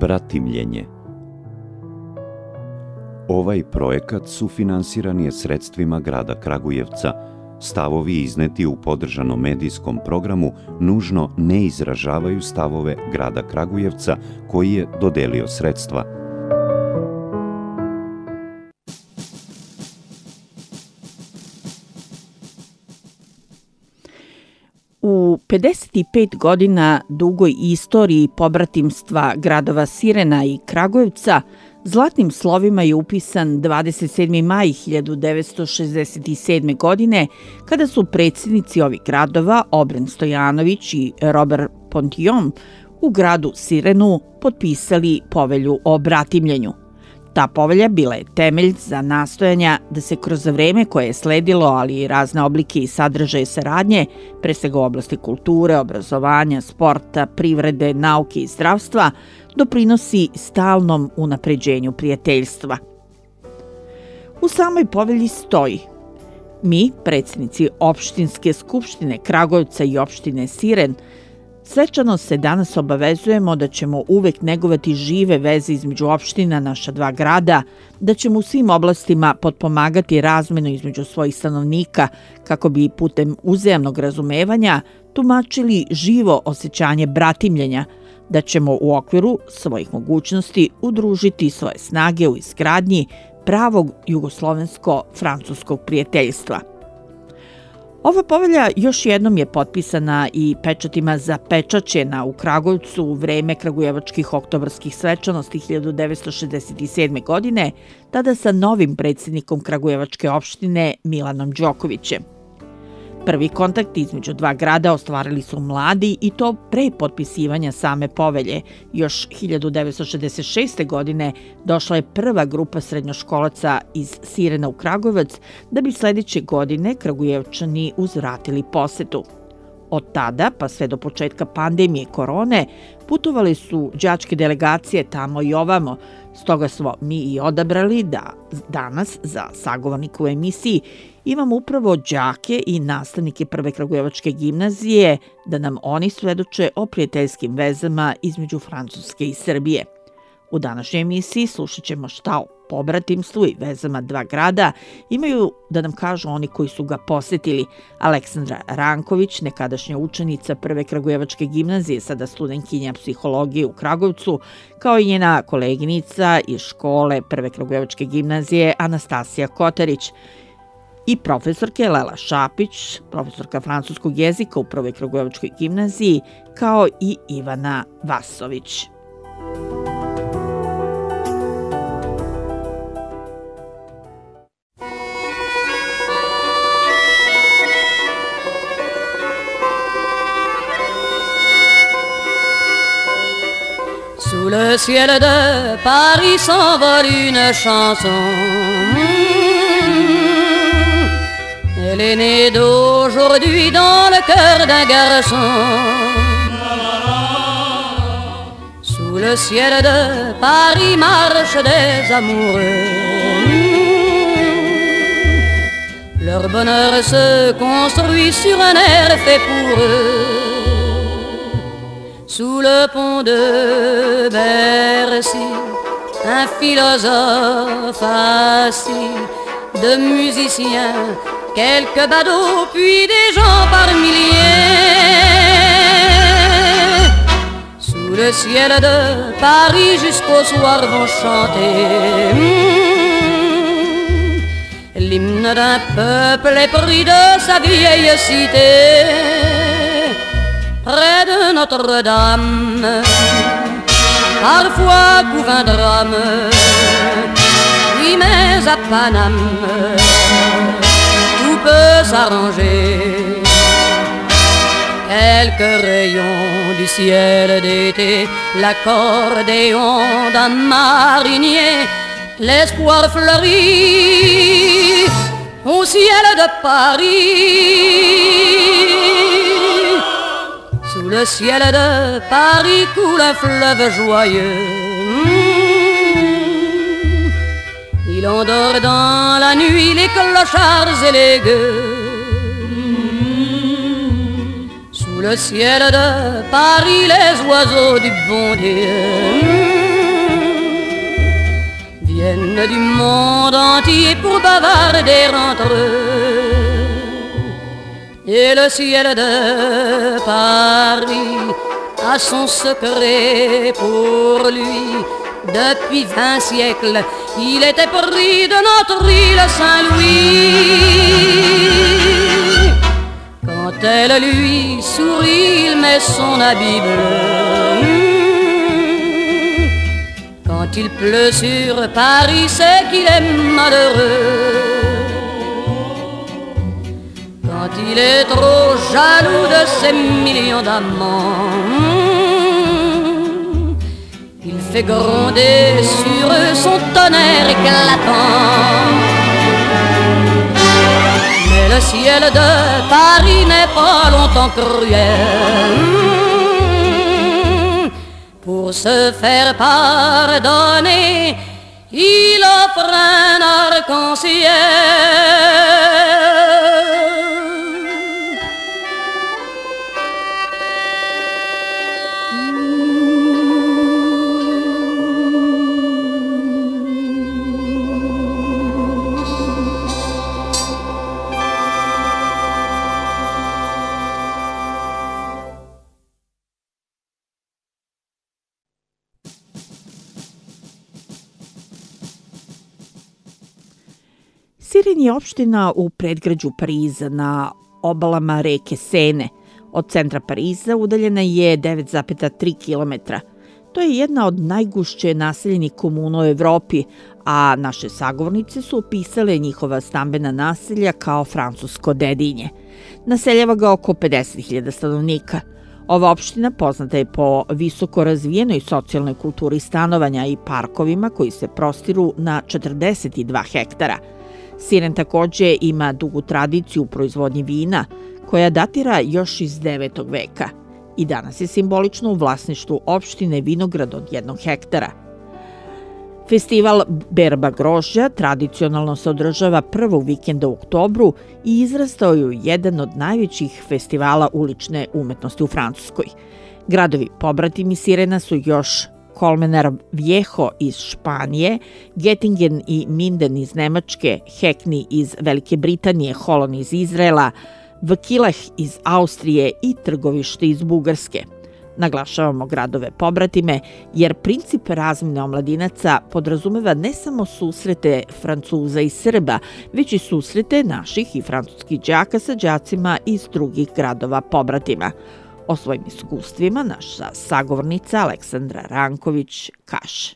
Bratimljenje. Ovaj projekat sufinansiran je sredstvima grada Kragujevca. Stavovi izneti u podržanom medijskom programu nužno ne izražavaju stavove grada Kragujevca koji je dodelio sredstva. U 55 godina dugoj istoriji pobratimstva gradova Sirena i Kragujevca zlatnim slovima je upisan 27. maj 1967. godine, kada su predsjednici ovih gradova, Obren Stojanović i Robert Pontillon, u gradu Sirenu potpisali povelju o bratimljenju. Ta povelja bila je temelj za nastojanja da se kroz vreme koje je sledilo, ali i razne oblike i sadržaje saradnje, pre svega u oblasti kulture, obrazovanja, sporta, privrede, nauke i zdravstva, doprinosi stalnom unapređenju prijateljstva. U samoj povelji stoji: mi, predsjednici opštinske skupštine Kragujevca i opštine Siren, svečano se danas obavezujemo da ćemo uvek negovati žive veze između opština naša dva grada, da ćemo u svim oblastima potpomagati razmenu između svojih stanovnika kako bi putem uzajamnog razumevanja tumačili živo osjećanje bratimljenja, da ćemo u okviru svojih mogućnosti udružiti svoje snage u izgradnji pravog jugoslovensko-francuskog prijateljstva. Ova povelja još jednom je potpisana i pečatima zapečaćena u Kragujevcu u vreme kragujevačkih oktobarskih svečanosti 1967. godine, tada sa novim predsjednikom Kragujevačke opštine Milanom Đokovićem. Prvi kontakt između dva grada ostvarili su mladi i to pre potpisivanja same povelje. Još 1966. godine došla je prva grupa srednjoškolaca iz Sirena u Kragujevac, da bi sledeće godine Kragujevčani uzvratili posetu. Od tada, pa sve do početka pandemije korone, putovali su đačke delegacije tamo i ovamo. Stoga smo mi i odabrali da danas za sagovornika u emisiji imamo upravo đake i nastavnike Prve Kragujevačke gimnazije, da nam oni svedoče o prijateljskim vezama između Francuske i Srbije. U današnjoj emisiji slušat ćemo šta o pobratimstvu i vezama dva grada imaju da nam kažu oni koji su ga posetili. Aleksandra Ranković, nekadašnja učenica Prve Kragujevačke gimnazije, sada studentkinja psihologije u Kragujevcu, kao i njena koleginica iz škole Prve Kragujevačke gimnazije Anastasija Kotarić, i profesorke Lela Šapić, profesorka francuskog jezika u Prvoj Kragujevačkoj gimnaziji, kao i Ivana Vasović. Sous le ciel de Paris s'envole une chanson. Elle est née d'aujourd'hui dans le cœur d'un garçon. Sous le ciel de Paris marchent des amoureux. Leur bonheur se construit sur un air fait pour eux. Sous le pont de Bercy, un philosophe assis, de musiciens, quelques badauds, puis des gens par milliers. Sous le ciel de Paris jusqu'au soir vont chanter l'hymne d'un peuple épris de sa vieille cité. Près de Notre-Dame, parfois couvre un drame. Oui, mais à Paname, tout peut s'arranger. Quelques rayons du ciel d'été, l'accordéon d'un marinier, l'espoir fleurit au ciel de Paris. Sous le ciel de Paris coule un fleuve joyeux. Il endort dans la nuit les clochards et les gueux. Sous le ciel de Paris les oiseaux du bon Dieu viennent du monde entier pour bavarder entre eux. Et le ciel de Paris a son secret pour lui. Depuis 20 siècles, il était pris de notre île Saint-Louis. Quand elle lui sourit, il met son habit bleu. Quand il pleut sur Paris, c'est qu'il est malheureux. Quand il est trop jaloux de ses millions d'amants, il fait gronder sur eux son tonnerre éclatant. Mais le ciel de Paris n'est pas longtemps cruel. Pour se faire pardonner, il offre un arc-en-ciel. Siren je opština u predgrađu Pariza na obalama reke Sene. Od centra Pariza udaljena je 9,3 km. To je jedna od najgušće naseljenih komuna u Evropi, a naše sagovornice su opisale njihova stambena naselja kao francusko dedinje. Naseljava ga oko 50.000 stanovnika. Ova opština poznata je po visoko razvijenoj socijalnoj kulturi stanovanja i parkovima koji se prostiru na 42 hektara. Siren takođe ima dugu tradiciju u proizvodnji vina, koja datira još iz 9. veka i danas je simbolično u vlasništvu opštine vinograd od 1 hektara. Festival Berba grožđa tradicionalno se održava prvog vikenda u oktobru i izrastao je u jedan od najvećih festivala ulične umetnosti u Francuskoj. Gradovi pobratimi Sirena su još Colmenar Viejo iz Španije, Göttingen i Minden iz Nemačke, Hackney iz Velike Britanije, Holon iz Izraela, Vkilah iz Austrije i Trgovište iz Bugarske. Naglašavamo gradove pobratime jer princip razmjene omladinaca podrazumeva ne samo susrete Francuza i Srba, već i susrete naših i francuskih đaka sa đacima iz drugih gradova pobratima. O svojim iskustvima naša sagovornica Aleksandra Ranković kaže.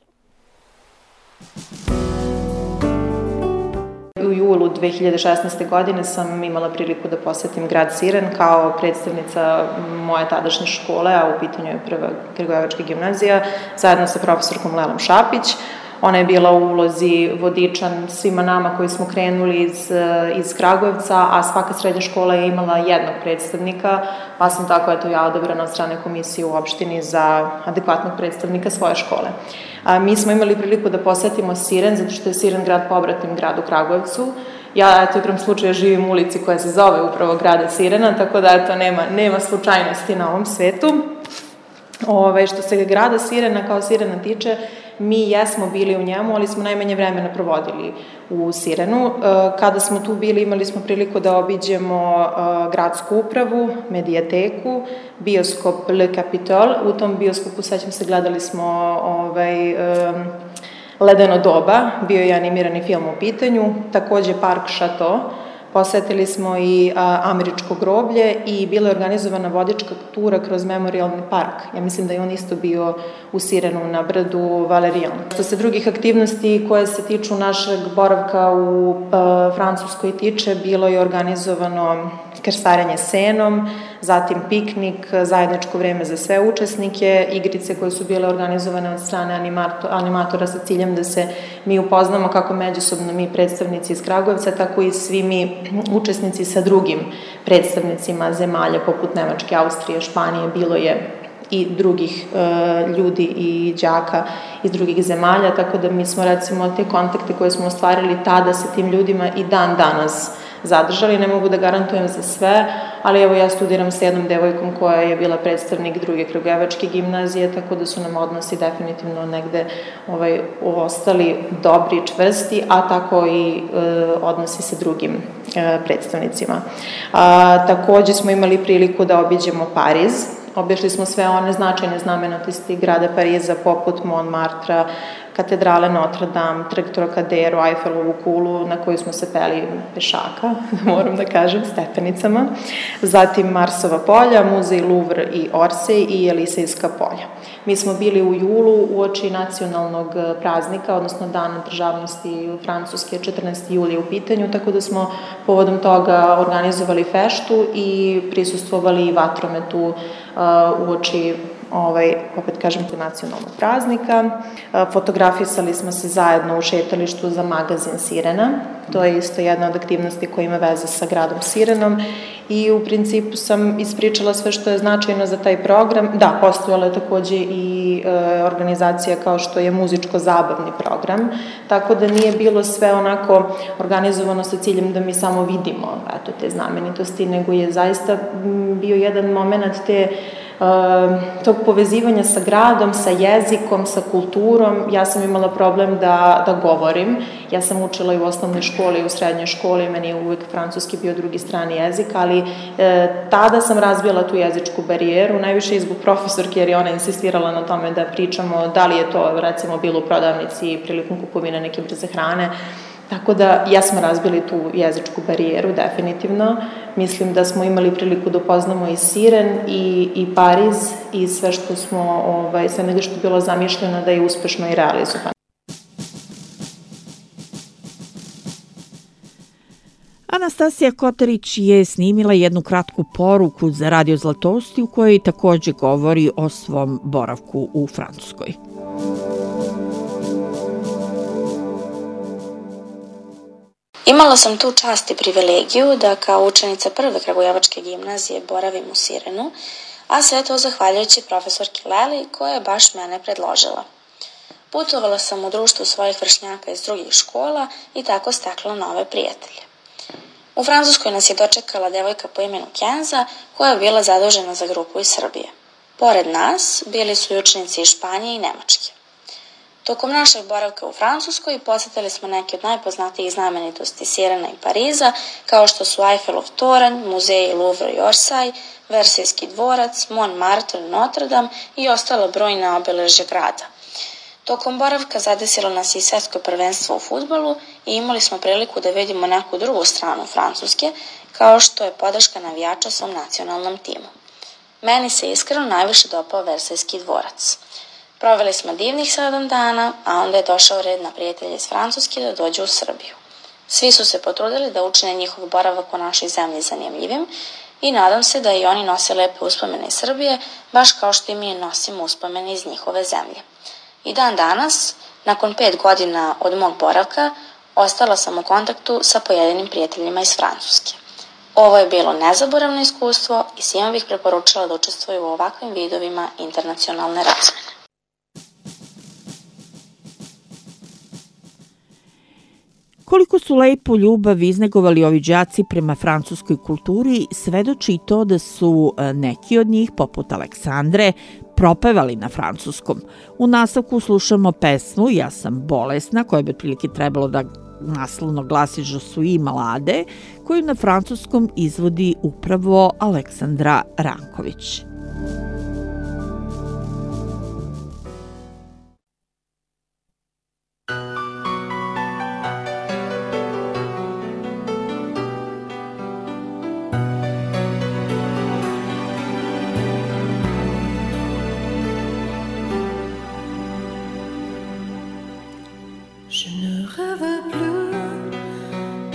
U julu 2016. godine sam imala priliku da posetim grad Siren kao predstavnica moje tadašnje škole, a u pitanju je Prva Grigojevačka gimnazija, zajedno sa profesorkom Lelom Šapić. Ona je bila u ulozi vodiča svima nama koji smo krenuli iz Kragujevca, a svaka srednja škola je imala jednog predstavnika, pa sam tako ja odabrana od strane komisije u opštini za adekvatnog predstavnika svoje škole. Mi smo imali priliku da posetimo Siren, zato što je Siren grad pobratim gradu Kragujevcu. Ja, igrom slučaja, živim u ulici koja se zove upravo grada Sirena, tako da nema slučajnosti na ovom svetu. Što se grada Sirena kao Sirena tiče, mi jesmo bili u njemu, ali smo najmanje vremena provodili u Sirenu. Kada smo tu bili, imali smo priliku da obiđemo gradsku upravu, medijateku, bioskop Le Capitole. U tom bioskopu, sećam se, gledali smo Ledeno doba, bio je animirani film u pitanju, takođe park Chateau. Posetili smo i američko groblje i bila je organizovana vodička tura kroz memorialni park. Ja mislim da je on isto bio u Sirenu na brdu Valerian. Što se drugih aktivnosti koje se tiču našeg boravka u Francuskoj tiče, bilo je organizovano krstarenje senom, zatim piknik, zajedničko vreme za sve učesnike, igrice koje su bile organizovane od strane animatora sa ciljem da se mi upoznamo kako međusobno mi predstavnici iz Kragujevca, tako i svi mi učesnici sa drugim predstavnicima zemalja poput Nemačke, Austrije, Španije. Bilo je i drugih ljudi i đaka iz drugih zemalja, tako da mi smo recimo te kontakte koje smo ostvarili tada sa tim ljudima i dan danas zadržali. Ne mogu da garantujem za sve, ali evo ja studiram sa jednom devojkom koja je bila predstavnik druge kragujevačke gimnazije, tako da su nam odnosi definitivno negde ostali dobri i čvrsti, a tako i odnosi sa drugim predstavnicima. Takođe smo imali priliku da obiđemo Pariz. Obišli smo sve one značajne znamenitosti grada Pariza, poput Montmartra, katedrale Notre Dame, trg Trocadero, Eiffelovu kulu, na koju smo se peli pešaka, moram da kažem, stepenicama. Zatim Marsova polja, muzej Louvre i Orsay i Elisejska polja. Mi smo bili u julu uoči nacionalnog praznika, odnosno Dana državnosti Francuske, 14. juli u pitanju, tako da smo povodom toga organizovali feštu i prisustvovali vatrometu uoči opet kažem, nacionalnog praznika. Fotografisali smo se zajedno u šetalištu za magazin Sirena. To je isto jedna od aktivnosti koja ima veze sa gradom Sirenom i u principu sam ispričala sve što je značajno za taj program. Da, postojala je takođe i organizacija kao što je muzičko-zabavni program, tako da nije bilo sve onako organizovano sa ciljem da mi samo vidimo te znamenitosti, nego je zaista bio jedan moment tog povezivanja sa gradom, sa jezikom, sa kulturom. Ja sam imala problem da govorim. Ja sam učila i u osnovnoj školi i u srednjoj školi, meni je uvek francuski bio drugi strani jezik, ali tada sam razbila tu jezičku barijeru, najviše i zbog profesorke, jer je ona insistirala na tome da pričamo da li je to recimo bilo u prodavnici prilikom kupovine neke brze hrane. Tako da ja smo razbili tu jezičku barijeru, definitivno. Mislim da smo imali priliku da upoznamo i Siren i Pariz i sve što smo, sve nego što je bilo zamišljeno da je uspešno i realizovano. Anastasija Kotarić je snimila jednu kratku poruku za Radio Zlatosti u kojoj takođe govori o svom boravku u Francuskoj. Imala sam tu čast i privilegiju da kao učenica prve kragujevačke gimnazije boravim u Sirenu, a sve to zahvaljujući profesorki Leli koja je baš mene predložila. Putovala sam u društvu svojih vršnjaka iz drugih škola i tako stekla nove prijatelje. U Francuskoj nas je dočekala devojka po imenu Kenza koja je bila zadužena za grupu iz Srbije. Pored nas bili su i učenici iz Španije i Nemačke. Tokom našeg boravka u Francuskoj posetili smo neke od najpoznatijih znamenitosti Sirena i Pariza, kao što su Eiffelov toranj, muzeji Louvre i Orsay, Versajski dvorac, Montmartre, Notre Dame i ostala brojna obeležja grada. Tokom boravka zadesilo nas i svetsko prvenstvo u fudbalu i imali smo priliku da vidimo neku drugu stranu Francuske, kao što je podrška navijača svom nacionalnom timu. Meni se iskreno najviše dopao Versajski dvorac. Proveli smo divnih 7 dana, a onda je došao red na prijatelje iz Francuske da dođu u Srbiju. Svi su se potrudili da učine njihov boravak u našoj zemlji zanimljivim i nadam se da i oni nose lepe uspomene iz Srbije, baš kao što i mi nosimo uspomene iz njihove zemlje. I dan danas, nakon 5 godina od mog boravka, ostala sam u kontaktu sa pojedinim prijateljima iz Francuske. Ovo je bilo nezaboravno iskustvo i svima bih preporučila da učestvuju u ovakvim vidovima internacionalne razmene. Koliko su lepu ljubav iznegovali ovi đaci prema francuskoj kulturi, svedoči to da su neki od njih, poput Aleksandre, propevali na francuskom. U nastavku slušamo pesmu Ja sam bolesna, koja bi otprilike trebalo da naslovno glasi Je suis malade, koju na francuskom izvodi upravo Aleksandra Ranković.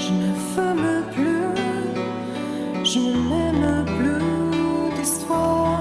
Je ne m'aime plus d'histoire.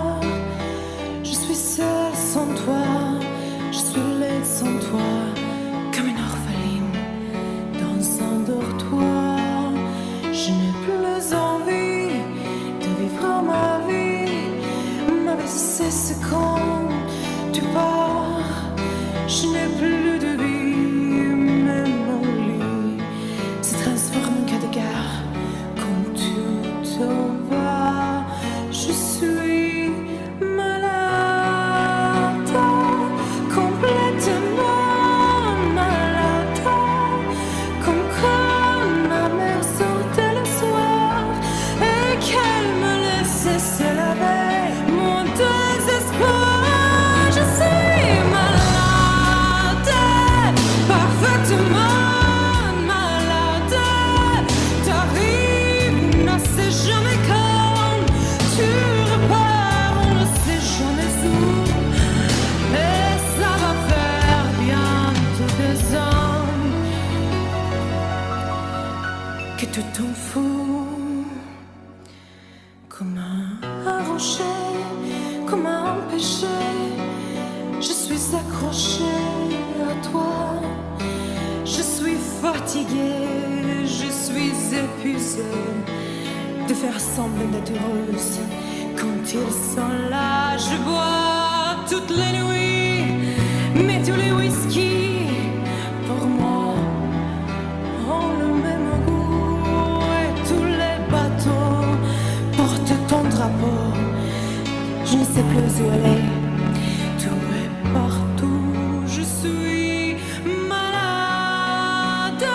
que tu t'en fous. Comment arranger, comment empêcher? Je suis accrochée à toi. Je suis fatiguée, je suis épuisée de faire semblant d'être heureuse. Quand ils sont là, je bois toutes les nuits, mais tous les whisky pour moi ont le même goût. Et tous les bateaux portent ton drapeau. Je ne sais plus où aller, tout est partout. Je suis malade,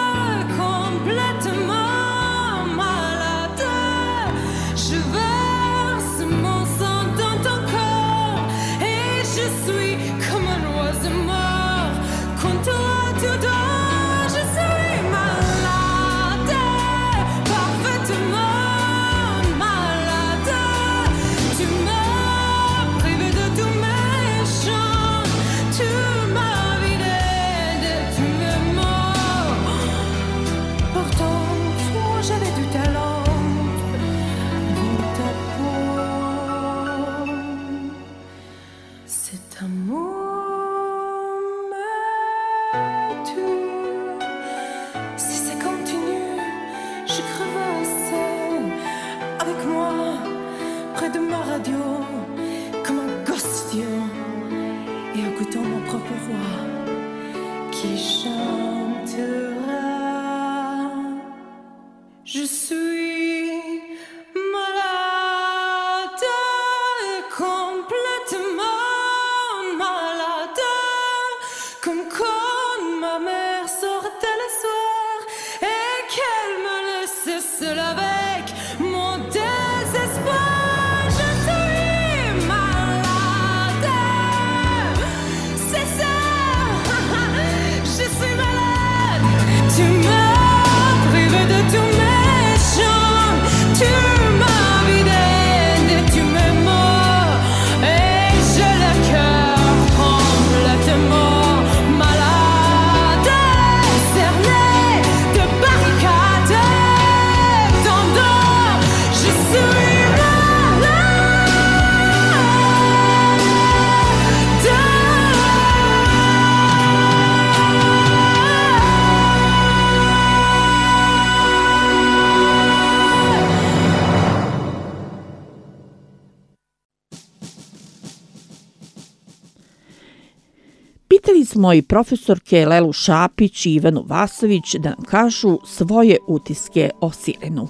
complètement malade. Je verse mon sang dans ton corps et je suis comme un oiseau mort. Quand toi tu dors, je suis malade, parfaitement malade. Tu m'as privé de tous mes chants, tu m'as vidé de tous mes mots. Pourtant, moi j'avais du talent dans ta peau. Cet amour me tue. Si ça continue, je crevasserai avec moi, près de ma radio, comme un gosse vieux, et écoutant mon propre voix qui chantera. Je suis malade, complètement malade, comme quand ma mère sortait le soir et qu'elle me laissait seule avec mon désespoir. Je suis malade, c'est ça, je suis malade. Tu m'as privé de tous mes chants, tu m'as vidé de tous mes mots, et j'ai le cœur complètement malade, cerné de barricades. Tendant, je suis Pitali smo i profesorke Lelu Šapić i Ivanu Vasović da nam kažu svoje utiske o Sirenu.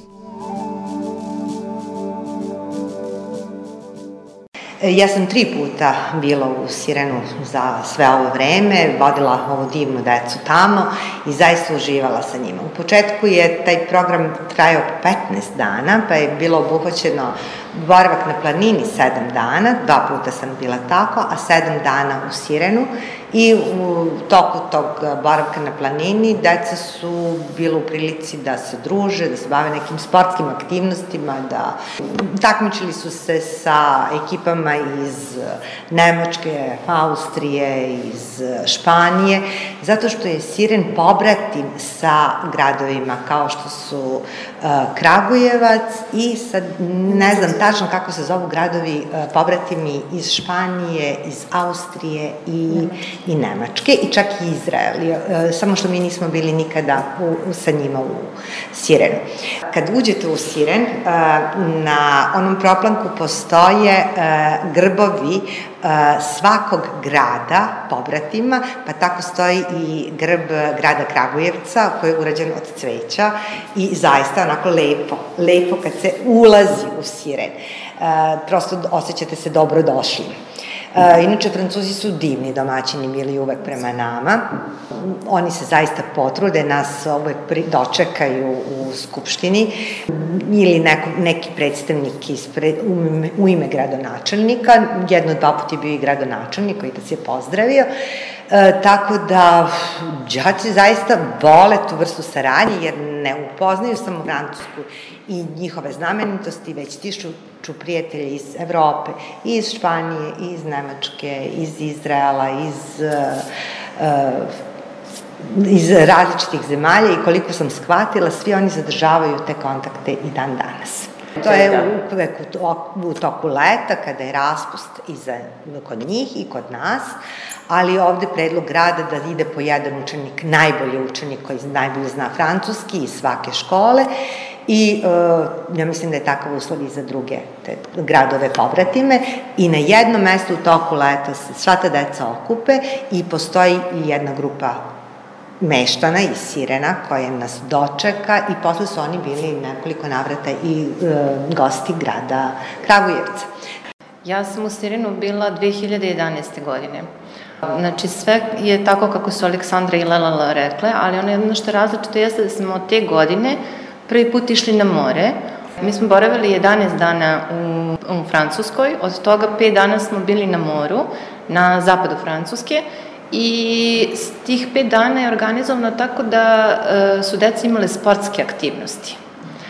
Ja sam 3 puta bila u Sirenu za sve ovo vreme, vodila ovu divnu decu tamo i zaista uživala sa njima. U početku je taj program trajao 15 dana, pa je bilo obuhvaćeno boravak na planini 7 dana, 2 puta sam bila tako, a 7 dana u Sirenu. I u toku tog boravka na planini deca su bila u prilici da se druže, da se bave nekim sportskim aktivnostima, da takmičili su se sa ekipama iz Nemačke, Austrije, iz Španije, zato što je Siren pobratim sa gradovima kao što su Kragujevac i sad ne znam tačno kako se zovu gradovi pobratimi iz Španije, iz Austrije i Nemačke i čak i Izrael, samo što mi nismo bili nikada sa njima u Sirenu. Kad uđete u Siren, na onom proplanku postoje grbovi svakog grada pobratima, pa tako stoji i grb grada Kragujevca koji je urađen od cveća i zaista onako lepo kad se ulazi u Siren. Prosto osjećate se dobro došli. Inače, Francuzi su divni domaćini bili uvek prema nama. Oni se zaista potrude, nas uvek dočekaju u Skupštini ili neki predstavnik u ime gradonačelnika. 1-2 puta je bio i gradonačelnik koji nas je pozdravio. Tako da đaci zaista vole tu vrstu saradnje jer ne upoznaju samo Francusku i njihove znamenitosti, već stiču prijatelji iz Evrope, iz Španije, iz Nemačke, iz Izraela, iz iz različitih zemalja i koliko sam shvatila, svi oni zadržavaju te kontakte i dan danas. To je uvek u toku leta, kada je raspust kod njih i kod nas, ali ovde predlog grada da ide po jedan učenik, najbolji učenik koji najbolje zna francuski iz svake škole i ja mislim da je takav uslov i za druge gradove povratime i na jednom mestu u toku leta se sva ta deca okupe i postoji i jedna grupa meštana iz Sirena koja nas dočeka i posle su oni bili nekoliko navrata i gosti grada Kragujevca. Ja sam u Sirenu bila 2011. godine. Znači sve je tako kako su Aleksandra i Lela rekle, ali ono jedno što je različito jeste da smo od te godine prvi put išli na more. Mi smo boravili 11 dana u Francuskoj, od toga 5 dana smo bili na moru, na zapadu Francuske, i s tih 5 dana je organizovano tako da su deca imale sportske aktivnosti.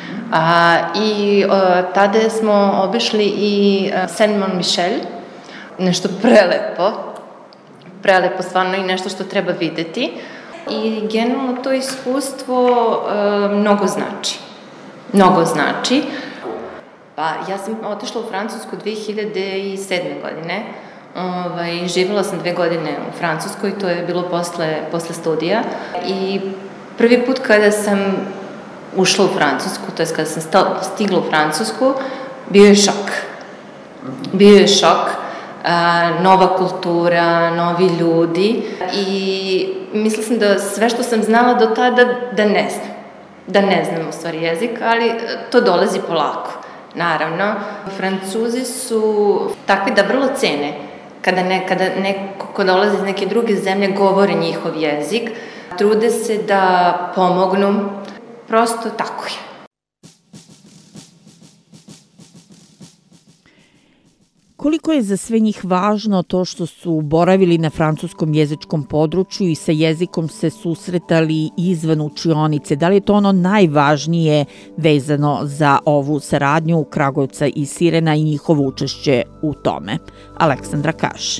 Tada smo obišli i Saint-Michel, nešto prelepo stvarno i nešto što treba videti. I generalno to iskustvo mnogo znači. Pa ja sam otišla u Francusku 2007. godine. Živjela sam 2 godine u Francuskoj, to je bilo posle studija. I prvi put kada sam ušla u Francusku, to je kada sam stigla u Francusku, bio je šok. Nova kultura, novi ljudi i mislila sam da sve što sam znala do tada da ne znam u stvari jezik, ali to dolazi polako. Naravno, Francuzi su takvi da vrlo cene kada neko ko dolazi iz neke druge zemlje govori njihov jezik, trude se da pomognu, prosto tako je. Koliko je za sve njih važno to što su boravili na francuskom jezičkom području i sa jezikom se susretali izvan učionice? Da li je to ono najvažnije vezano za ovu saradnju Kragujevca i Sirena i njihovo učešće u tome? Aleksandra kaže.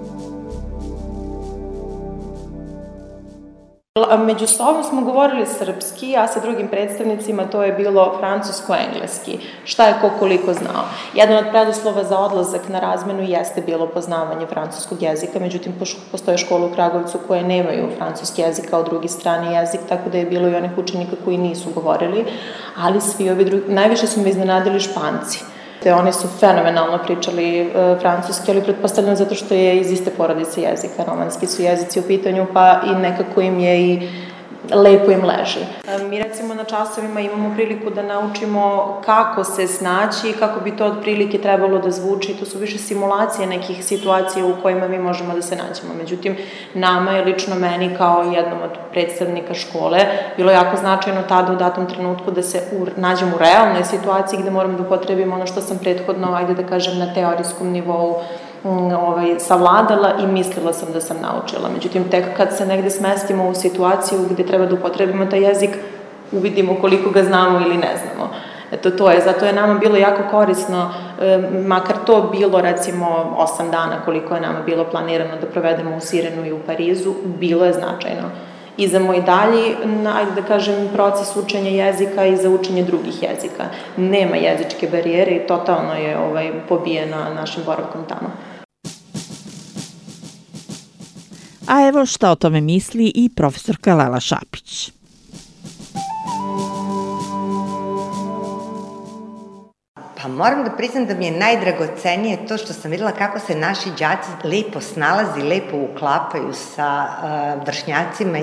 Među sobom smo govorili srpski, a sa drugim predstavnicima to je bilo francusko-engleski. Šta je ko koliko znao. Jedan od preduslova za odlazak na razmenu jeste bilo poznavanje francuskog jezika, međutim postoje škole u Kragujevcu koje nemaju francuski jezik kao drugi strani jezik, tako da je bilo i onih učenika koji nisu govorili, ali svi ovi drugi, najviše su me iznenadili Španci. Oni su fenomenalno pričali francuski, ali pretpostavljam zato što je iz iste porodice jezika, romanski su jezici u pitanju, pa i nekako im je i lepo im leži. Mi recimo na časovima imamo priliku da naučimo kako se snaći i kako bi to otprilike trebalo da zvuči. To su više simulacije nekih situacija u kojima mi možemo da se nađemo. Međutim, nama je lično meni kao jednom od predstavnika škole bilo jako značajno tada u datom trenutku da se nađem u realnoj situaciji gde moram da upotrebim ono što sam prethodno, ajde da kažem, na teorijskom nivou savladala i mislila sam da sam naučila. Međutim, tek kad se negde smestimo u situaciju gde treba da upotrebimo taj jezik, uvidimo koliko ga znamo ili ne znamo. Eto, to je. Zato je nama bilo jako korisno, makar to bilo, recimo, 8 dana koliko je nama bilo planirano da provedemo u Sirenu i u Parizu, bilo je značajno. I za moj dalji, ajde da kažem, proces učenja jezika i za učenje drugih jezika. Nema jezičke barijere i totalno je pobijena našim boravkom tamo. A evo šta o tome misli i profesorka Lela Šapić. Pa moram da priznam da mi je najdragocenije to što sam videla kako se naši đaci lepo snalazi, lepo uklapaju sa vršnjacima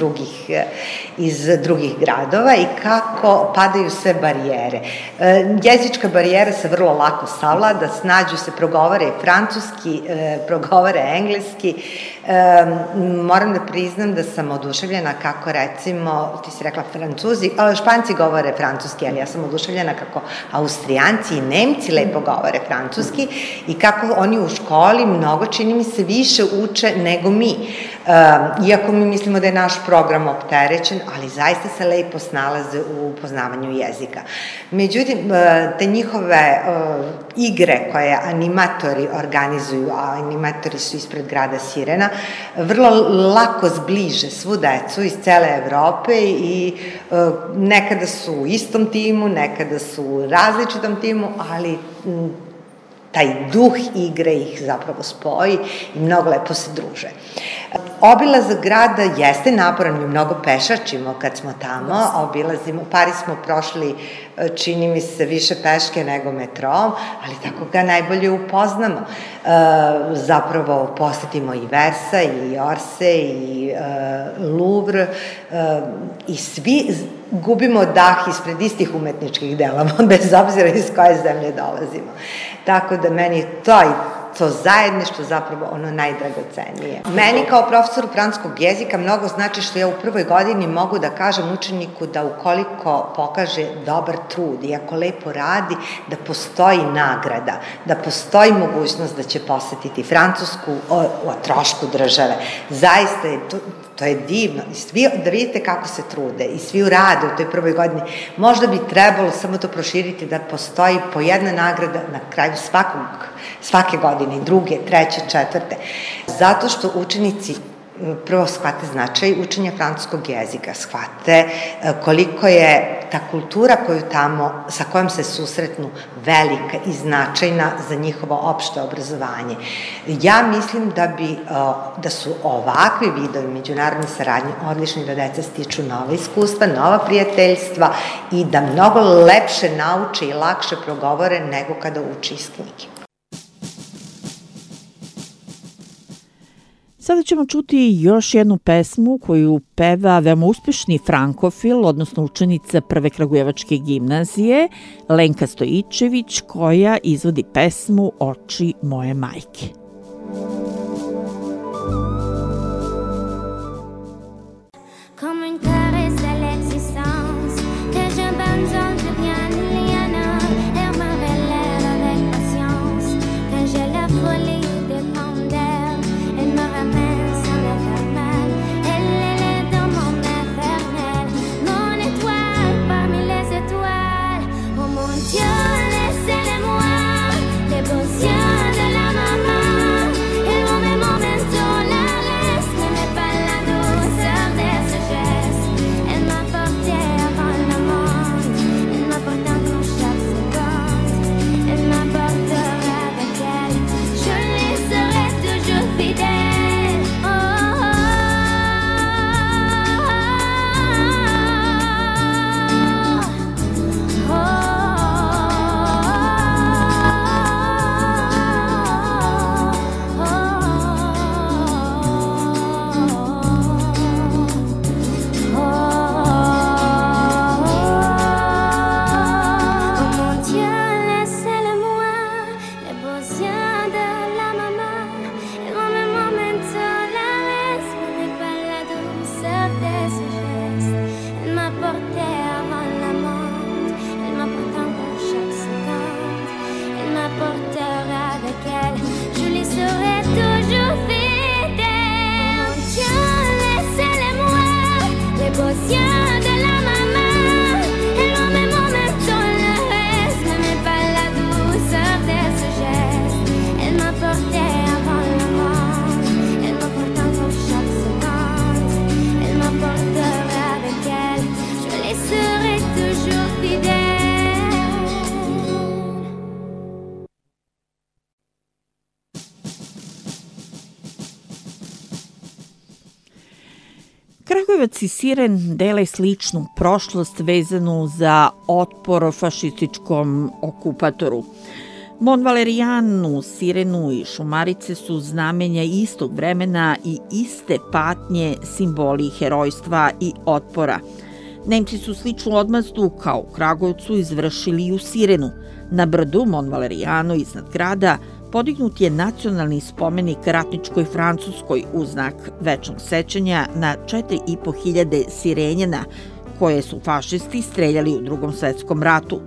iz drugih gradova i kako padaju sve barijere. Jezička barijera se vrlo lako savlada, snađu se, progovore francuski, progovore engleski. Moram da priznam da sam oduševljena kako, recimo, ti si rekla Španci govore francuski, ali ja sam oduševljena kako Austrijanci i Nemci lepo govore francuski i kako oni u školi mnogo, čini mi se, više uče nego mi. Iako mi mislimo da je naš program opterećen, ali zaista se lepo snalaze u poznavanju jezika. Međutim, te njihove igre koje animatori organizuju, a animatori su ispred grada Sirena, vrlo lako zbliže svu decu iz cele Evrope i nekada su u istom timu, nekada su u različitom timu, ali taj duh igre ih zapravo spoji i mnogo lepo se druže. Obilazak grada jeste naporan, mi mnogo pešačimo kad smo tamo, obilazimo, Pariz smo prošli, čini mi se, više peške nego metrom, ali tako ga najbolje upoznamo. Zapravo posetimo i Versa, i Orse, i Louvre, i svi gubimo dah ispred istih umetničkih delova, bez obzira iz koje zemlje dolazimo. Tako da meni to zajedništvo zapravo ono najdragocenije. Meni kao profesoru francuskog jezika mnogo znači što ja u prvoj godini mogu da kažem učeniku da ukoliko pokaže dobar trud i ako lepo radi, da postoji nagrada, da postoji mogućnost da će posetiti Francusku o trošku države. Zaista je to je divno. Da vidite kako se trude i svi rade u toj prvoj godini. Možda bi trebalo samo to proširiti da postoji po jedna nagrada na kraju svake godine, druge, treće, četvrte. Zato što učenici prvo shvate značaj učenja francuskog jezika, shvate koliko je ta kultura sa kojom se susretnu velika i značajna za njihovo opšte obrazovanje. Ja mislim da su ovakvi vidovi međunarodne saradnje odlični da deca stiču nova iskustva, nova prijateljstva i da mnogo lepše nauče i lakše progovore nego kada uči iz knjige. Sada ćemo čuti još jednu pesmu koju peva veoma uspešni frankofil, odnosno učenica Prve kragujevačke gimnazije, Lenka Stojičević, koja izvodi pesmu Oči moje majke. Kragujevac i Siren dele sličnu prošlost vezanu za otpor fašističkom okupatoru. Mont Valerijan u Sirenu i Šumarice su znamenja istog vremena i iste patnje, simboli herojstva i otpora. Nemci su sličnu odmazdu kao u Kragujevcu izvršili i u Sirenu. Na brdu Mont Valerijanu iznad grada podignut je nacionalni spomenik ratničkoj Francuskoj u znak večnog sećanja na 4.500 Sirenjana koje su fašisti streljali u Drugom svetskom ratu.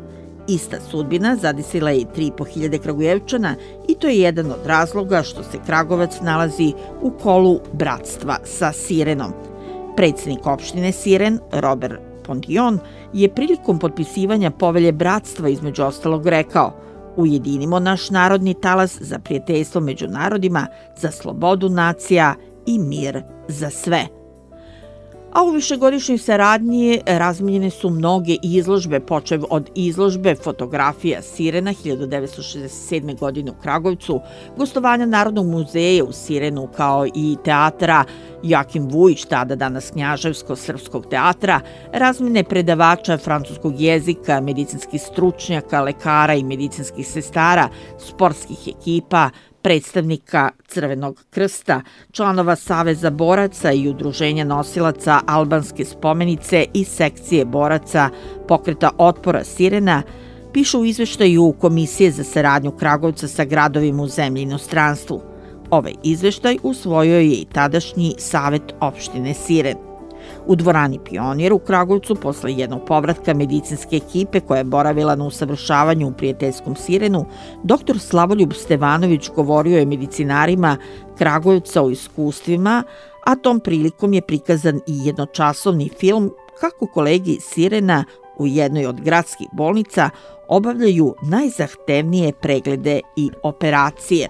Ista sudbina zadesila je i 3.500 Kragujevčana i to je jedan od razloga što se Kragujevac nalazi u kolu bratstva sa Sirenom. Predsjednik opštine Siren, Robert Pontillon, je prilikom potpisivanja povelje bratstva između ostalog rekao: "Ujedinimo naš narodni talas za prijateljstvo među narodima, za slobodu nacija i mir za sve." A u višegodišnjoj saradnji razmijenjene su mnoge izložbe, počev od izložbe fotografija Sirena 1967. godine u Kragujevcu, gostovanja Narodnog muzeja u Sirenu kao i teatra Joakim Vujić, tada danas Knjaževsko-srpskog teatra, razmjene predavača francuskog jezika, medicinskih stručnjaka, lekara i medicinskih sestara, sportskih ekipa, predstavnika Crvenog krsta, članova Saveza boraca i udruženja nosilaca albanske spomenice i sekcije boraca pokreta otpora Sirena, pišu u izveštaju Komisije za saradnju Kragujevca sa gradovima u zemlji i inostranstvu. Ovaj izveštaj usvojio je i tadašnji Savet opštine Siren. U dvorani Pionir u Kragujevcu, posle jednog povratka medicinske ekipe koja je boravila na usavršavanju u prijateljskom Sirenu, dr. Slavoljub Stevanović govorio je medicinarima Kragujevca o iskustvima, a tom prilikom je prikazan i jednočasovni film kako kolegi iz Sirena u jednoj od gradskih bolnica obavljaju najzahtevnije preglede i operacije.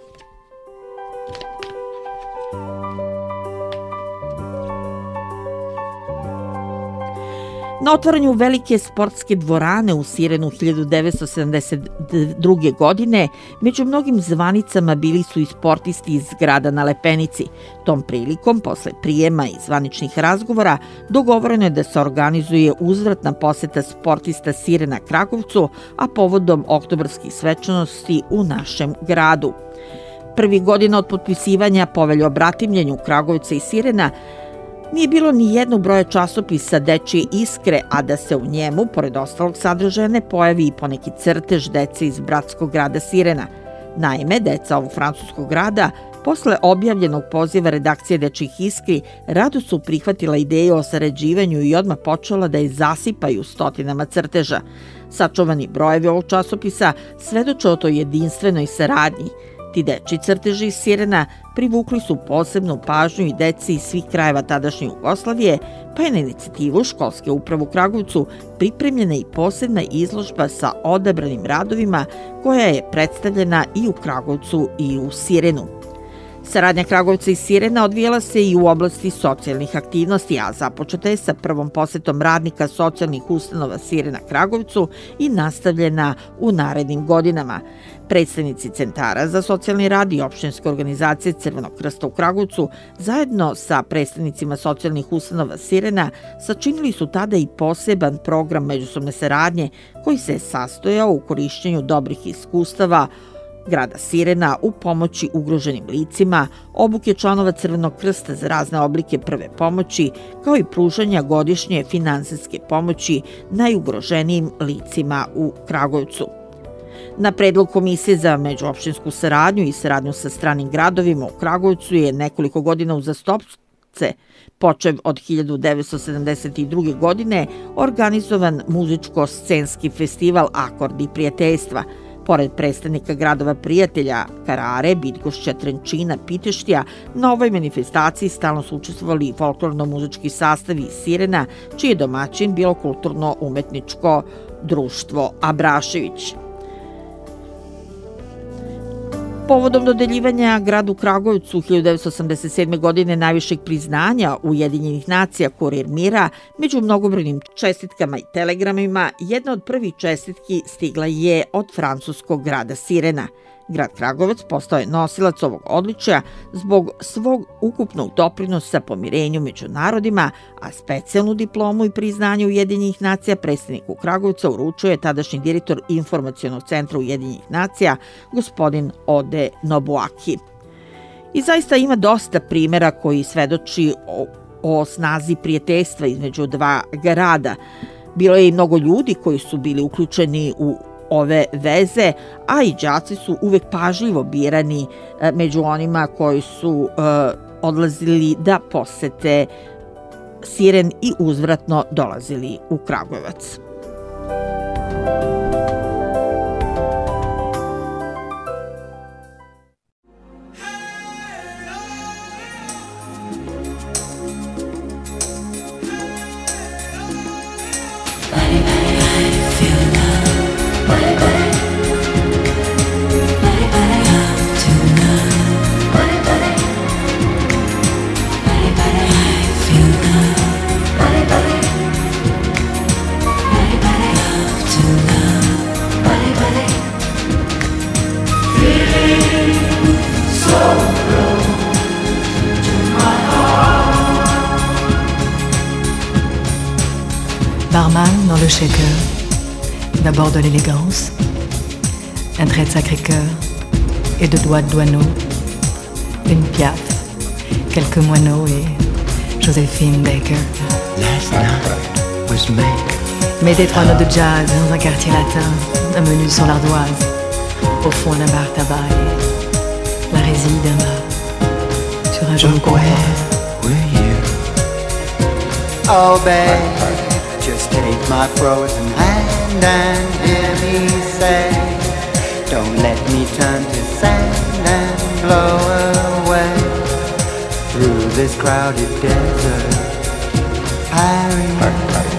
Na otvaranju velike sportske dvorane u Sirenu 1972. godine među mnogim zvanicama bili su i sportisti iz grada na Lepenici. Tom prilikom, posle prijema i zvaničnih razgovora, dogovoreno je da se organizuje uzvratna poseta sportista Sirena Kragujevcu, a povodom oktobarskih svečanosti u našem gradu. Prvih godina od potpisivanja povelje o bratimljenju Kragujevca i Sirena nije bilo ni jednog broja časopisa Dečije iskre, a da se u njemu, pored ostalog sadržaja, ne pojavi i poneki crtež dece iz bratskog grada Sirena. Naime, deca ovog francuskog grada, posle objavljenog poziva redakcije Dečijih iskri, rado su prihvatila ideju o sarađivanju i odmah počela da je zasipaju stotinama crteža. Sačuvani brojevi ovog časopisa svedoče o toj jedinstvenoj saradnji. Ti dečji crteži iz Sirena privukli su posebnu pažnju i deci iz svih krajeva tadašnje Jugoslavije, pa je na inicijativu školske uprave u Kragujevcu pripremljena i posebna izložba sa odabranim radovima koja je predstavljena i u Kragujevcu i u Sirenu. Saradnja Kragujevca i Sirena odvijela se i u oblasti socijalnih aktivnosti, a započeta je sa prvom posetom radnika socijalnih ustanova Sirena Kragujevcu i nastavljena u narednim godinama. Predstavnici centara za socijalni rad i opštinske organizacije Crvenog krsta u Kragujevcu zajedno sa predstavnicima socijalnih ustanova Sirena sačinili su tada i poseban program međusobne saradnje koji se sastojao u korišćenju dobrih iskustava grada Sirena u pomoći ugroženim licima, obuke članova Crvenog krsta za razne oblike prve pomoći, kao i pružanja godišnje finansijske pomoći najugroženijim licima u Kragujevcu. Na predlog Komisije za međuopštinsku saradnju i saradnju sa stranim gradovima u Kragujevcu je nekoliko godina uzastopce, počev od 1972. godine, organizovan muzičko-scenski festival Akordi prijateljstva. Pored predstavnika gradova prijatelja Karare, Bidgošća, Trenčina, Piteštija, na ovoj manifestaciji stalno su učestvovali i folklorno-muzički sastavi iz Sirena, čiji je domaćin bilo kulturno-umetničko društvo Abrašević. Povodom dodeljivanja gradu Kragujevcu 1987. godine najvišeg priznanja Ujedinjenih nacija Kurir mira, među mnogobrojnim čestitkama i telegramima, jedna od prvih čestitki stigla je od francuskog grada Sirena. Grad Kragujevac postao je nosilac ovog odličja zbog svog ukupnog doprinosa pomirenju među narodima, a specijalnu diplomu i priznanje Ujedinjenih nacija predstavniku Kragujevca uručuje tadašnji direktor Informacionog centra Ujedinjenih nacija, gospodin Ode Nobuaki. I zaista ima dosta primjera koji svedoči o snazi prijateljstva između dva grada. Bilo je i mnogo ljudi koji su bili uključeni u ove veze, a i đaci su uvek pažljivo birani među onima koji su odlazili da posete Siren i uzvratno dolazili u Kragujevac. Barman dans le shaker, d'abord de l'élégance, un trait de Sacré-Cœur et de doigts de Douaneau, une Piaf, quelques moineaux et Joséphine Baker. Mettez 3 notes de jazz dans un quartier latin, un menu sur l'ardoise, au fond d'un bar tabac et la résille d'un bar sur un genou comptoir. Oh babe, just take my frozen hand and hear me say, don't let me turn to sand and blow away through this crowded desert. Paris, Paris.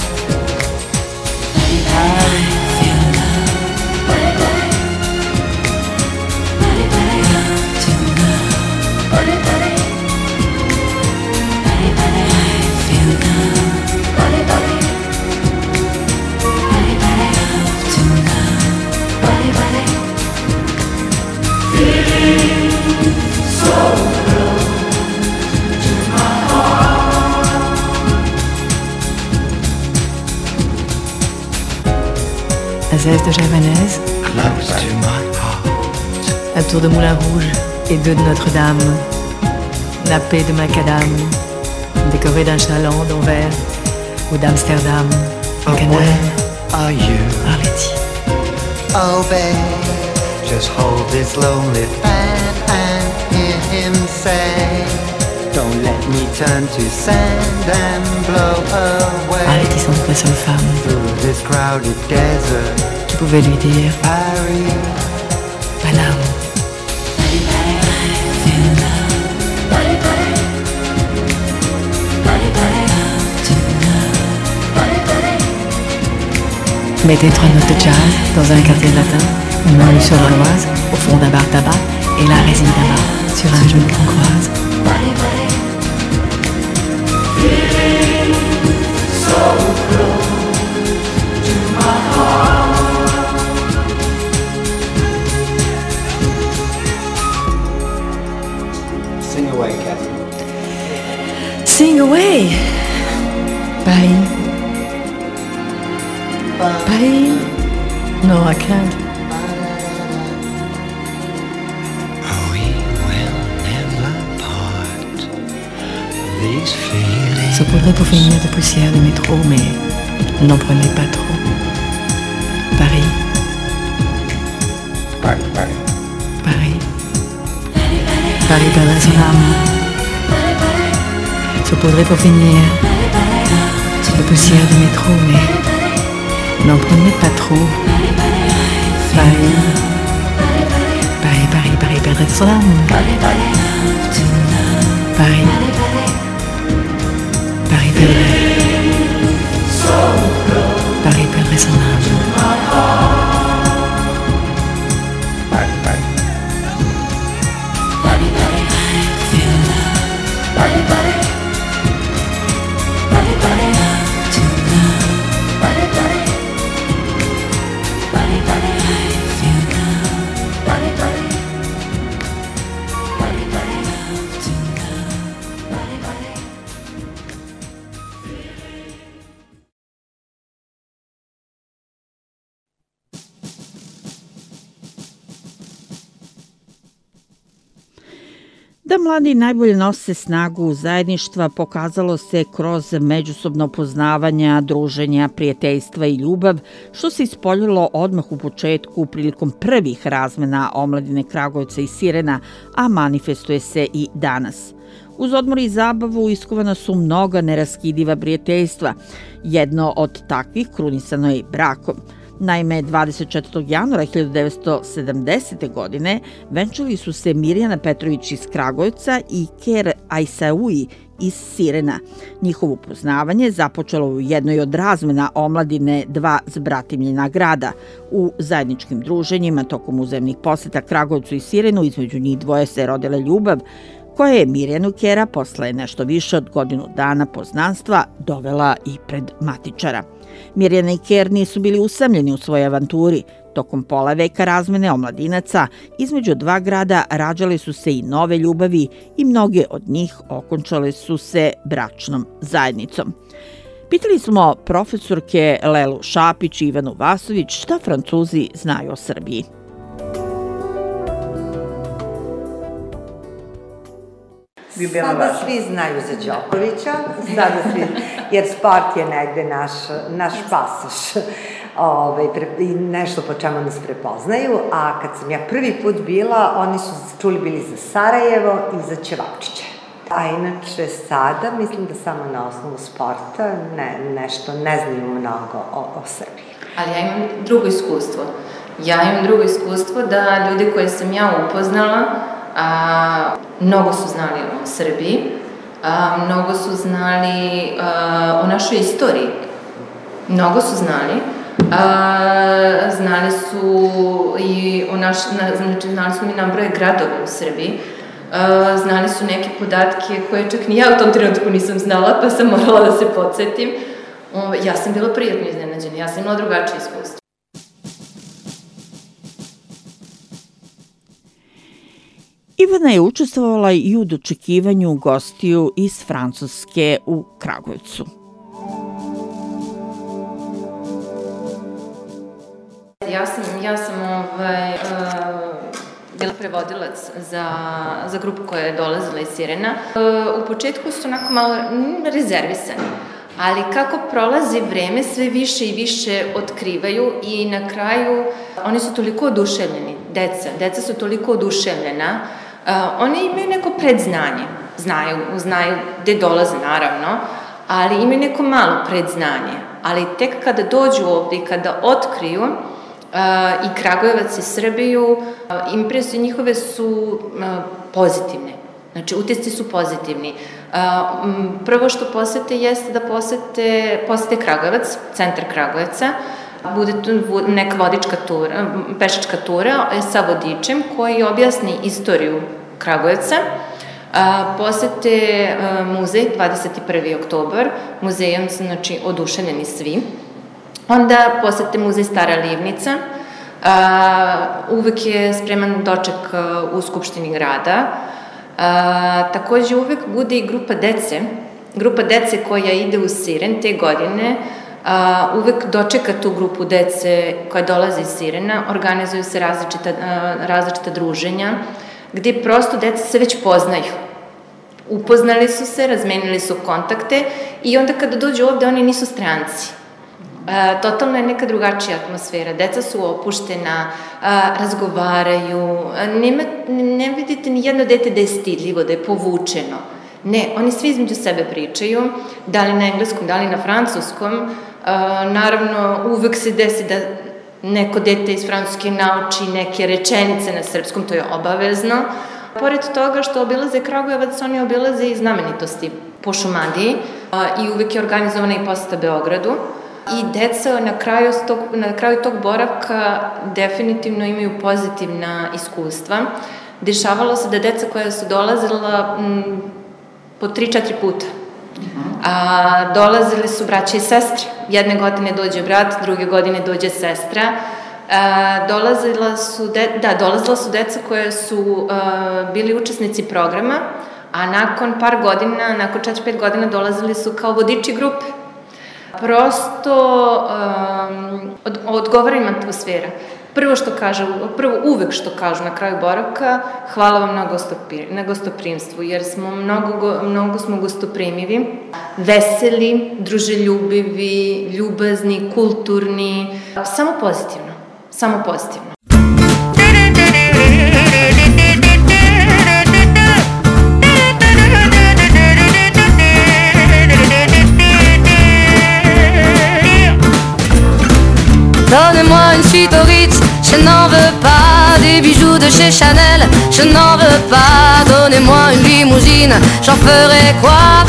La zeste de javanaise, un tour de Moulin Rouge et 2 de Notre-Dame, nappé de macadam, décoré d'un chaland d'Anvers ou d'Amsterdam, un canal. Are you? Arletty. Oh babe, just hold this lonely fan and hear him say, don't let me turn to sand and blow away Arletty semble la seule femme through this crowded desert. Qui pouvait lui dire Paris, Paname. Mettez 3 notes de jazz dans un quartier latin, une menu sur l'ardoise, au fond d'un bar tabac et la résine d'un bar sur un genou qu'on croise. sing away, Catherine. Sing away. Paris. Paris. No, I can't. Saupoudré pour finir de poussière de métro, mais n'en prenez pas trop. Paris. Paris, Paris. Paris. Paris perdrait son âme. Saupoudré pour finir de poussière de métro, mais n'en prenez pas trop. Paris. Paris, Paris, Paris perdrait son âme. Paris, Paris. Paris. Paris perdrait. Paris perdrait son âme. Paris, Paris. Paris, Paris. Paris, Paris. Paris, Paris. Paris, Paris. Paris, Paris. Paris, Paris. Da mladi najbolje nose snagu zajedništva pokazalo se kroz međusobno poznavanja, druženja, prijateljstva i ljubav, što se ispoljilo odmah u početku prilikom prvih razmena omladine Kragujevca i Sirena, a manifestuje se i danas. Uz odmor i zabavu iskovana su mnoga neraskidiva prijateljstva. Jedno od takvih krunisano je i brakom. Naime, 24. januara 1970. godine venčali su se Mirjana Petrović iz Kragujevca i Ker Ajsaui iz Sirena. Njihovo upoznavanje započelo u jednoj od razmena omladine dva zbratimljena grada. U zajedničkim druženjima tokom uzajamnih poseta Kragujevcu i Sirenu između njih dvoje se rodila ljubav, koja je Mirjanu Kera posle nešto više od godinu dana poznanstva dovela i pred matičara. Mirjana i Ker nisu bili usamljeni u svojoj avanturi. Tokom pola veka razmene omladinaca između dva grada rađale su se i nove ljubavi i mnoge od njih okončale su se bračnom zajednicom. Pitali smo profesorke Lelu Šapić i Ivanu Vasović šta Francuzi znaju o Srbiji. Sada svi znaju za Đokovića, jer sport je negde naš pasoš i nešto po čemu nas prepoznaju, a kad sam ja prvi put bila, oni su čuli bili za Sarajevo i za Ćevapčiće. A inače sada, mislim da samo na osnovu sporta nešto ne znaju mnogo o Srbiji. Ali ja imam drugo iskustvo. Da ljudi koje sam ja upoznala, mnogo su znali o Srbiji, mnogo su znali o našoj istoriji. Mnogo su znali. Znali su i znali su mi nabroj gradova u Srbiji. Znali su neke podatke koje čak ni ja u tom trenutku nisam znala, pa sam morala da se podsjetim. Ja sam bila prijatno iznenađena, ja sam imala drugačije iskustvo. Ivana je učestvovala i u dočekivanju gostiju iz Francuske u Kragujevcu. Ja sam bila prevodilac za grupu koja je dolazila iz Sirena. U početku su onako malo rezervisani, ali kako prolazi vreme, sve više i više otkrivaju i na kraju oni su toliko oduševljeni, deca su toliko oduševljena, oni imaju neko predznanje, znaju gde dolaze naravno, ali imaju neko malo predznanje, ali tek kada dođu ovde i kada otkriju i Kragujevac i Srbiju, impresije njihove su pozitivne. Znači, utisci su pozitivni. Prvo što posete jeste da posete Kragujevac, centar Kragujevca, bude tu neka vodička tura, pešačka tura sa vodičem koji objasni istoriju Kragujevca. Posete muzej 21. oktobar, muzejom su znači oduševljeni svi. Onda posete muzej Stara Livnica, uvek je spreman doček u Skupštini grada. Takođe uvek bude i grupa dece koja ide u Siren te godine, uvek dočeka tu grupu dece koja dolaze iz Sirena, organizuju se različita druženja, gde prosto deca se već poznaju. Upoznali su se, razmenili su kontakte i onda kada dođu ovde oni nisu stranci. Totalno je neka drugačija atmosfera. Deca su opuštena, razgovaraju, ne vidite ni jedno dete da je stidljivo, da je povučeno. Ne, oni svi između sebe pričaju, da li na engleskom, da li na francuskom. Naravno, uvek se desi da neko dete iz Francuske nauči neke rečenice na srpskom, to je obavezno. Pored toga što obilaze Kragujevac, oni obilaze i znamenitosti po Šumadiji i uvek je organizovana i poseta Beogradu. I deca na kraju tog boravka definitivno imaju pozitivna iskustva. Dešavalo se da deca koja su dolazila po 3-4 puta. Dolazili su braće i sestre. Jedne godine dođe brat, druge godine dođe sestra. Dolazila su deca koja su bili učesnici programa, a nakon par godina, nakon 4-5 godina dolazili su kao vodiči grupe. Prosto odgovara im atmosfera. Uvek što kažu na kraju boravka, hvala vam na gostoprimstvu, jer mnogo smo gostoprimivi, veseli, druželjubivi, ljubazni, kulturni, samo pozitivno. Donne-moi une suite au Ritz. Je n'en veux pas des bijoux de chez Chanel. Je n'en veux pas, donnez-moi une limousine. J'en ferai quoi?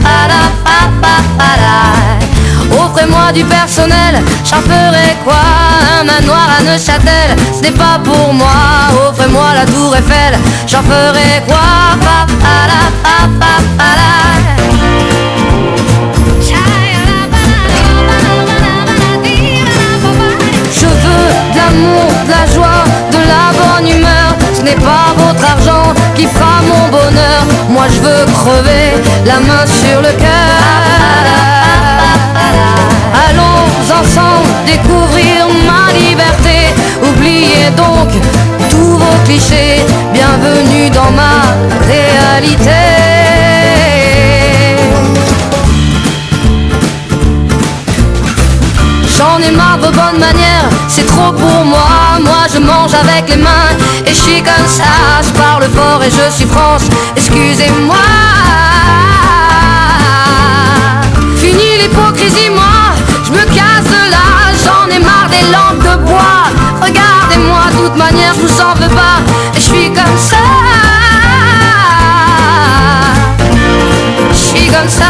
Offrez-moi du personnel, j'en ferai quoi? Un manoir à Neuchâtel, ce n'est pas pour moi. Offrez-moi la tour Eiffel, j'en ferai quoi? Je veux de l'amour, de la joie, de la bonne humeur. Ce n'est pas votre argent qui fera mon bonheur. Moi je veux crever, la main sur le cœur. Allons ensemble découvrir ma liberté. Oubliez donc tous vos clichés. Bienvenue dans ma réalité. J'en ai marre de vos bonnes manières, c'est trop pour moi. Moi je mange avec les mains et je suis comme ça. Je parle fort et je suis France, excusez-moi. Fini l'hypocrisie, moi je me casse de là. J'en ai marre des lampes de bois. Regardez-moi, de toute manière je vous en veux pas. Et je suis comme ça. Je suis comme ça.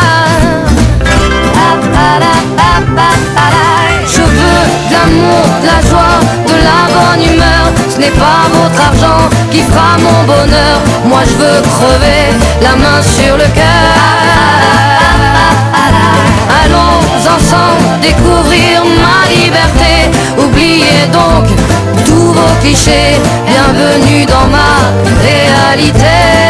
Je veux de l'amour, de la joie, de la bonne humeur. Ce n'est pas votre argent qui fera mon bonheur. Moi je veux crever, la main sur le cœur. Allons ensemble découvrir ma liberté. Oubliez donc tous vos clichés. Bienvenue dans ma réalité.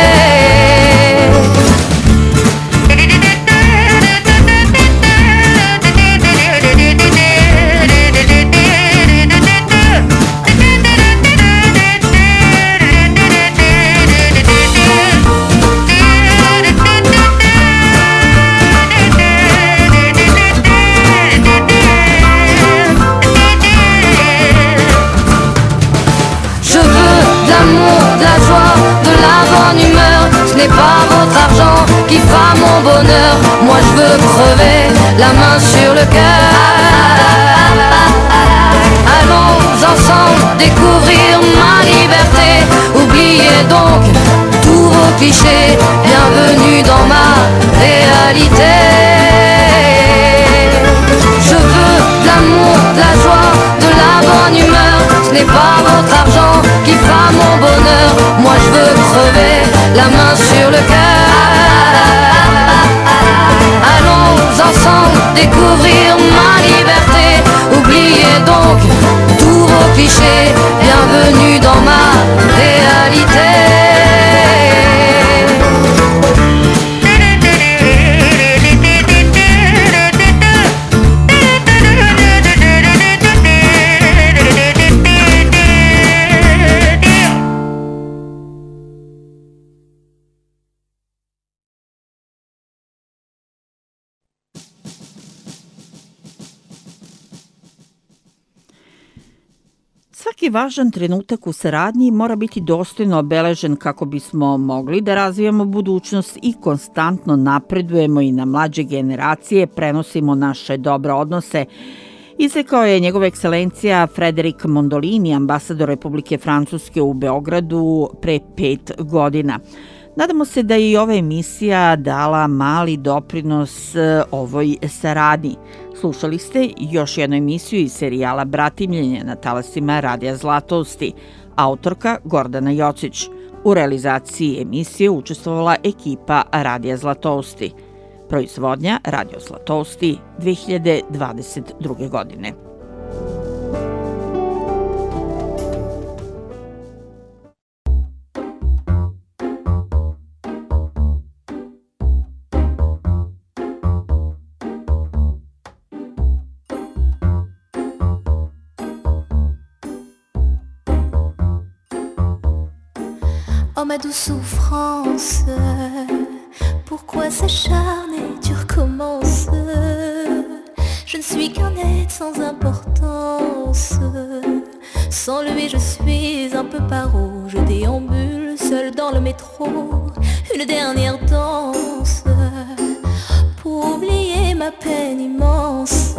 Ce n'est pas votre argent qui fera mon bonheur. Moi je veux crever, la main sur le cœur. Allons ensemble découvrir ma liberté. Oubliez donc tous vos clichés. Bienvenue dans ma réalité. Je veux de l'amour, de la joie, de la bonne humeur. Ce n'est pas votre argent qui fera mon bonheur. Moi je veux crever, la main sur le cœur. Allons ensemble découvrir ma liberté. Oubliez donc tous vos clichés. Bienvenue dans ma réalité. Svaki važan trenutak u saradnji mora biti dostojno obeležen kako bismo mogli da razvijamo budućnost i konstantno napredujemo i na mlađe generacije prenosimo naše dobre odnose. Izrekao je njegova ekscelencija Frederik Mondolini, ambasador Republike Francuske u Beogradu pre 5 godina. Nadamo se da je i ova emisija dala mali doprinos ovoj saradnji. Slušali ste još jednu emisiju iz serijala Bratimljenje na talasima Radija Zlatosti. Autorka Gordana Jocić. U realizaciji emisije učestvovala ekipa Radija Zlatosti. Proizvodnja Radio Zlatosti 2022. godine. Oh ma douce souffrance, pourquoi s'acharner, tu recommences? Je ne suis qu'un être sans importance. Sans lui je suis un peu paro. Je déambule seul dans le métro. Une dernière danse pour oublier ma peine immense.